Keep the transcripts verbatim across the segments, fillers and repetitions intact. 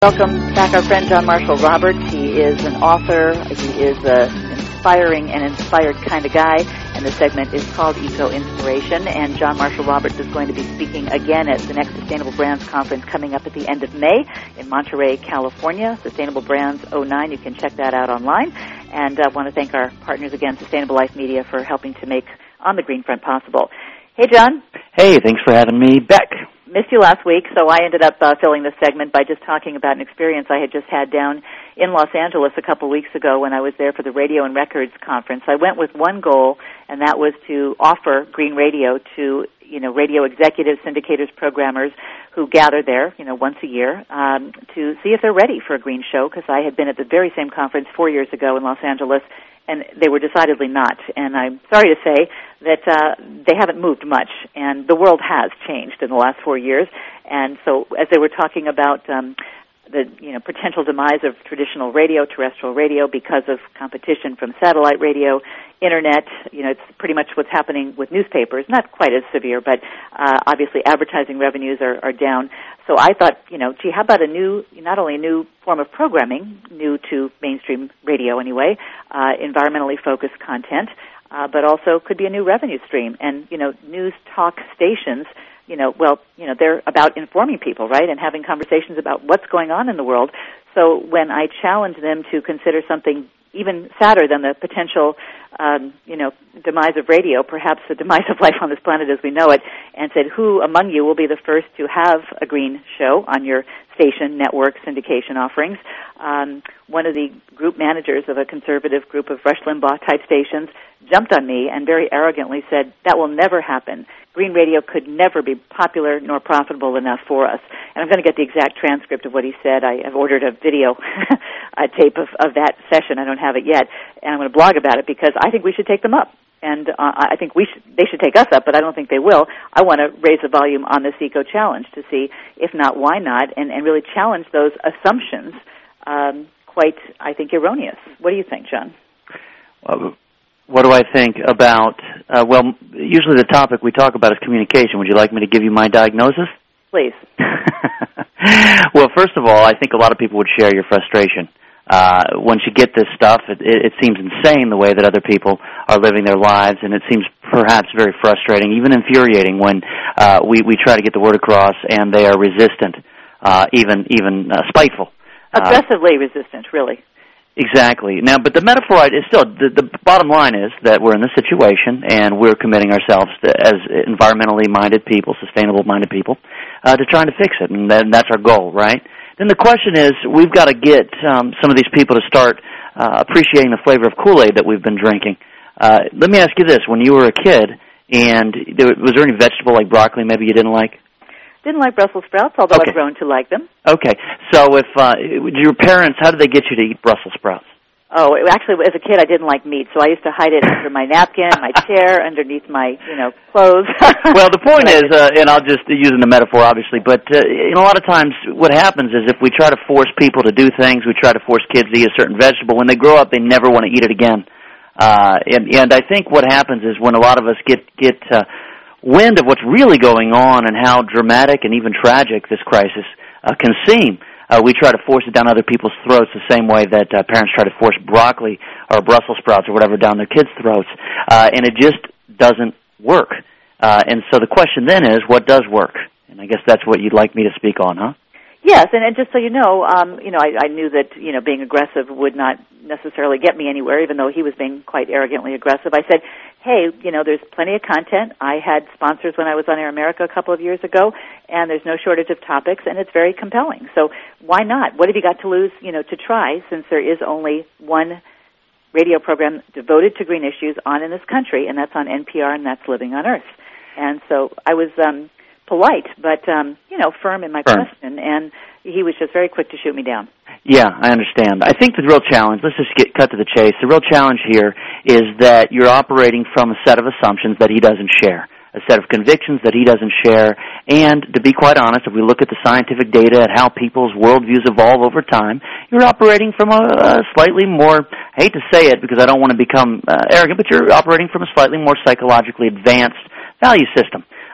Welcome back our friend John Marshall Roberts. He is an author. He is an inspiring and inspired kind of guy, and the segment is called Eco Inspiration. And John Marshall Roberts is going to be speaking again at the next Sustainable Brands Conference coming up at the end of May in Monterey, California. Sustainable Brands oh nine. You can check that out online. And I uh, want to thank our partners again, Sustainable Life Media, for helping to make On the Green Front possible. Hey, John. Hey, thanks for having me back. Missed you last week, so I ended up uh, filling this segment by just talking about an experience I had just had down in Los Angeles a couple weeks ago when I was there for the Radio and Records Conference. I went with one goal, and that was to offer green radio to, you know, radio executives, syndicators, programmers who gather there, you know, once a year, um, to see if they're ready for a green show, because I had been at the very same conference four years ago in Los Angeles, and they were decidedly not. And I'm sorry to say that uh, they haven't moved much, and the world has changed in the last four years. And so as they were talking about um, the you know potential demise of traditional radio, terrestrial radio, because of competition from satellite radio, Internet, you know, it's pretty much what's happening with newspapers. Not quite as severe, but uh, obviously advertising revenues are, are down. So I thought, you know, gee, how about a new, not only a new form of programming, new to mainstream radio anyway, uh, environmentally focused content, uh, but also could be a new revenue stream. And, you know, news talk stations, you know, well, you know, they're about informing people, right, and having conversations about what's going on in the world. So when I challenged them to consider something even sadder than the potential, um, you know, demise of radio, perhaps the demise of life on this planet as we know it, and said, who among you will be the first to have a green show on your station, network, syndication offerings? Um, one of the group managers of a conservative group of Rush Limbaugh-type stations jumped on me and very arrogantly said, that will never happen. Green radio could never be popular nor profitable enough for us. And I'm going to get the exact transcript of what he said. I have ordered a video a tape of, of that session. I don't have it yet. And I'm going to blog about it because I think we should take them up. And uh, I think we should, they should take us up, but I don't think they will. I want to raise the volume on this Eco Challenge to see, if not, why not, and, and really challenge those assumptions, um, quite, I think, erroneous. What do you think, John? Well, what do I think about, uh, well, usually the topic we talk about is communication. Would you like me to give you my diagnosis? Please. Well, first of all, I think a lot of people would share your frustration. Uh, once you get this stuff, it, it, it seems insane the way that other people are living their lives, and it seems perhaps very frustrating, even infuriating when uh, we, we try to get the word across and they are resistant, uh, even even uh, spiteful. Aggressively uh, resistant, really. Exactly. Now, but the metaphor is still, the, the bottom line is that we're in this situation and we're committing ourselves to, as environmentally minded people, sustainable minded people, uh, to trying to fix it, and then that's our goal, right? Then the question is, we've got to get um, some of these people to start uh, appreciating the flavor of Kool-Aid that we've been drinking. Uh, let me ask you this. When you were a kid, and there, was there any vegetable like broccoli maybe you didn't like? Didn't like Brussels sprouts, although okay. I've grown to like them. Okay. So if uh, your parents, how did they get you to eat Brussels sprouts? Oh, actually, as a kid, I didn't like meat, so I used to hide it under my napkin, my chair, underneath my, you know, clothes. Well, the point is, uh, and I'll just use the metaphor, obviously, but uh, you know, a lot of times what happens is if we try to force people to do things, we try to force kids to eat a certain vegetable, when they grow up, they never want to eat it again. Uh, and, and I think what happens is when a lot of us get, get uh, wind of what's really going on and how dramatic and even tragic this crisis uh, can seem, Uh, we try to force it down other people's throats the same way that uh, parents try to force broccoli or Brussels sprouts or whatever down their kids' throats. Uh, and it just doesn't work. Uh, and so the question then is, what does work? And I guess that's what you'd like me to speak on, huh? Yes, and, and just so you know, um, you know, I, I knew that, you know, being aggressive would not necessarily get me anywhere, even though he was being quite arrogantly aggressive. I said, hey, you know, there's plenty of content. I had sponsors when I was on Air America a couple of years ago, and there's no shortage of topics, and it's very compelling. So why not? What have you got to lose, you know, to try, since there is only one radio program devoted to green issues on in this country, and that's on N P R, and that's Living on Earth. And so I was um, polite, but, um, you know, firm in my firm. question, and he was just very quick to shoot me down. Yeah, I understand. I think the real challenge, let's just get cut to the chase, the real challenge here is that you're operating from a set of assumptions that he doesn't share, a set of convictions that he doesn't share, and to be quite honest, if we look at the scientific data at how people's worldviews evolve over time, you're operating from a, a slightly more, I hate to say it because I don't want to become uh, arrogant, but you're operating from a slightly more psychologically advanced value system.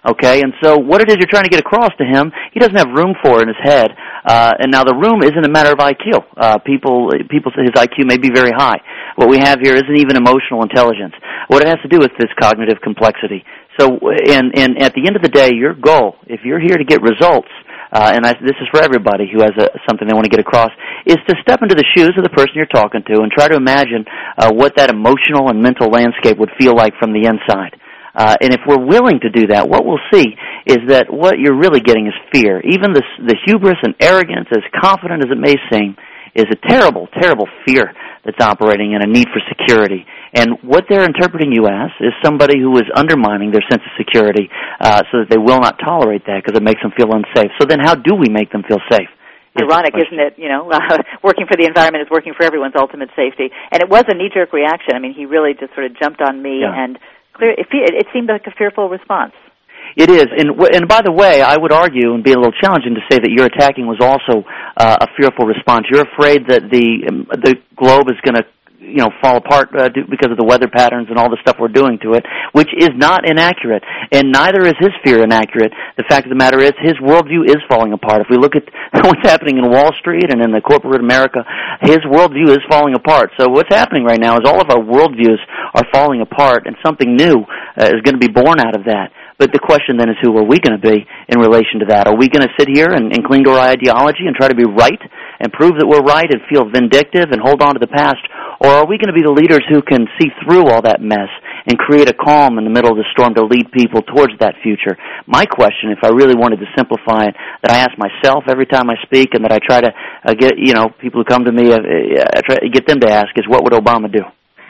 Okay, and so what it is you're trying to get across to him, he doesn't have room for in his head. Uh, and now the room isn't a matter of I Q. Uh, people, people say his I Q may be very high. What we have here isn't even emotional intelligence. What it has to do with this cognitive complexity. So, and, and at the end of the day, your goal, if you're here to get results, uh, and I, this is for everybody who has a, something they want to get across, is to step into the shoes of the person you're talking to and try to imagine uh, what that emotional and mental landscape would feel like from the inside. Uh, and if we're willing to do that, what we'll see is that what you're really getting is fear. Even the, the hubris and arrogance, as confident as it may seem, is a terrible, terrible fear that's operating in a need for security. And what they're interpreting you as is somebody who is undermining their sense of security uh, so that they will not tolerate that because it makes them feel unsafe. So then how do we make them feel safe? Ironic, isn't it? You know, uh, working for the environment is working for everyone's ultimate safety. And it was a knee-jerk reaction. I mean, he really just sort of jumped on me yeah. and clear. It, it seemed like a fearful response. It is, and and by the way, I would argue and be a little challenging to say that your attacking was also uh, a fearful response. You're afraid that the um, the globe is going to, you know, fall apart uh, because of the weather patterns and all the stuff we're doing to it, which is not inaccurate, and neither is his fear inaccurate. The fact of the matter is his worldview is falling apart. If we look at what's happening in Wall Street and in the corporate America, his worldview is falling apart. So what's happening right now is all of our worldviews are falling apart, and something new uh, is going to be born out of that. But the question then is, who are we going to be in relation to that? Are we going to sit here and, and cling to our ideology and try to be right and prove that we're right and feel vindictive and hold on to the past? Or are we going to be the leaders who can see through all that mess and create a calm in the middle of the storm to lead people towards that future? My question, if I really wanted to simplify it, that I ask myself every time I speak and that I try to uh, get, you know, people who come to me, uh, I try to get them to ask is, what would Obama do?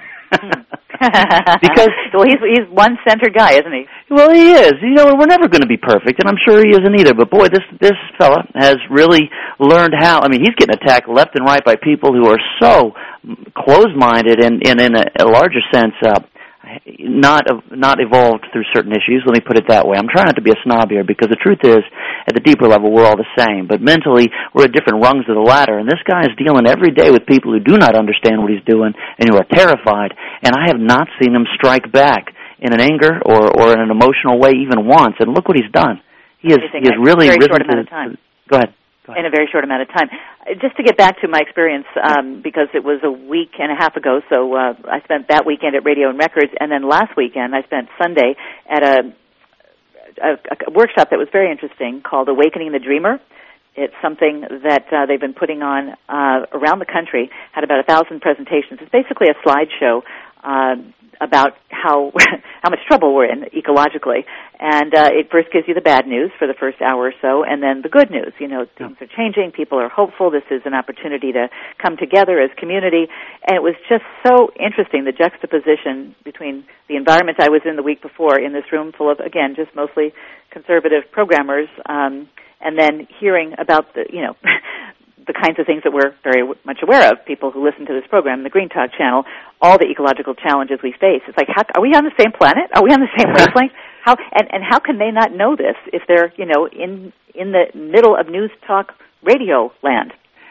Because well, he's he's one centered guy, isn't he? Well, he is. You know, we're never going to be perfect, and I'm sure he isn't either. But boy, this this fella has really learned how. I mean, he's getting attacked left and right by people who are so closed-minded and, and in a, a larger sense, uh, not not evolved through certain issues. Let me put it that way. I'm trying not to be a snob here, because the truth is, at the deeper level, we're all the same. But mentally, we're at different rungs of the ladder. And this guy is dealing every day with people who do not understand what he's doing and who are terrified. And I have not seen him strike back in an anger or, or in an emotional way even once. And look what he's done. He is he is really very risen short amount to, of time. To, go ahead. In a very short amount of time. Just to get back to my experience, um, because it was a week and a half ago, so uh, I spent that weekend at Radio and Records, and then last weekend I spent Sunday at a, a, a workshop that was very interesting called Awakening the Dreamer. It's something that uh, they've been putting on uh, around the country, had about a thousand presentations. It's basically a slideshow uh, about how how much trouble we're in ecologically. And uh, it first gives you the bad news for the first hour or so, and then the good news. You know, things are changing, people are hopeful, this is an opportunity to come together as community. And it was just so interesting, the juxtaposition between the environment I was in the week before in this room full of, again, just mostly conservative programmers, um, and then hearing about the, you know, the kinds of things that we're very much aware of, people who listen to this program, the Green Talk channel, all the ecological challenges we face. It's like, how, are we on the same planet? Are we on the same wavelength? How and, and how can they not know this if they're, you know, in in the middle of news talk radio land?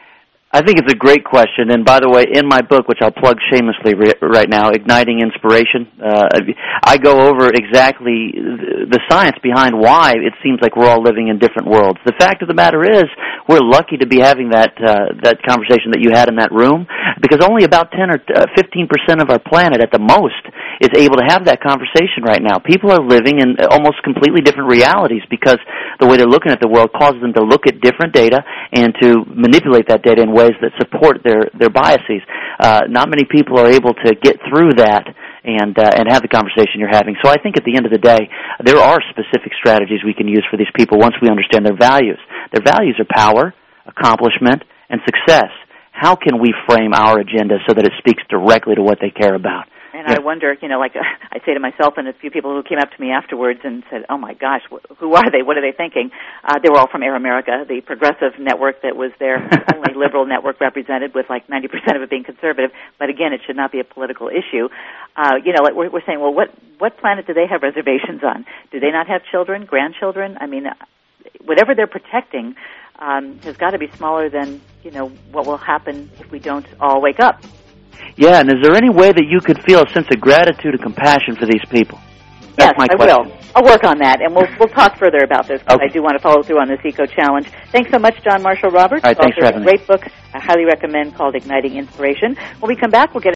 I think it's a great question, and by the way, in my book, which I'll plug shamelessly re- right now, Igniting Inspiration, uh, I go over exactly the science behind why it seems like we're all living in different worlds. The fact of the matter is, we're lucky to be having that uh, that conversation that you had in that room, because only about ten or fifteen percent of our planet, at the most, is able to have that conversation right now. People are living in almost completely different realities because the way they're looking at the world causes them to look at different data and to manipulate that data in ways that support their, their biases. Uh, not many people are able to get through that and uh, and have the conversation you're having. So I think at the end of the day, there are specific strategies we can use for these people once we understand their values. Their values are power, accomplishment, and success. How can we frame our agenda so that it speaks directly to what they care about? And yeah. I wonder, you know, like uh, I say to myself and a few people who came up to me afterwards and said, oh, my gosh, wh- who are they? What are they thinking? Uh, they were all from Air America, the progressive network that was their only liberal network represented, with like ninety percent of it being conservative. But, again, it should not be a political issue. Uh, you know, like we're, we're saying, well, what, what planet do they have reservations on? Do they not have children, grandchildren? I mean, whatever they're protecting um, has got to be smaller than, you know, what will happen if we don't all wake up. Yeah, and is there any way that you could feel a sense of gratitude and compassion for these people? That's yes, my I question. will. I'll work on that, and we'll we'll talk further about this because Okay. I do want to follow through on this Eco Challenge. Thanks so much, John Marshall Roberts. All right, thanks for having me. me. Great book I highly recommend called Igniting Inspiration. When we come back, we'll get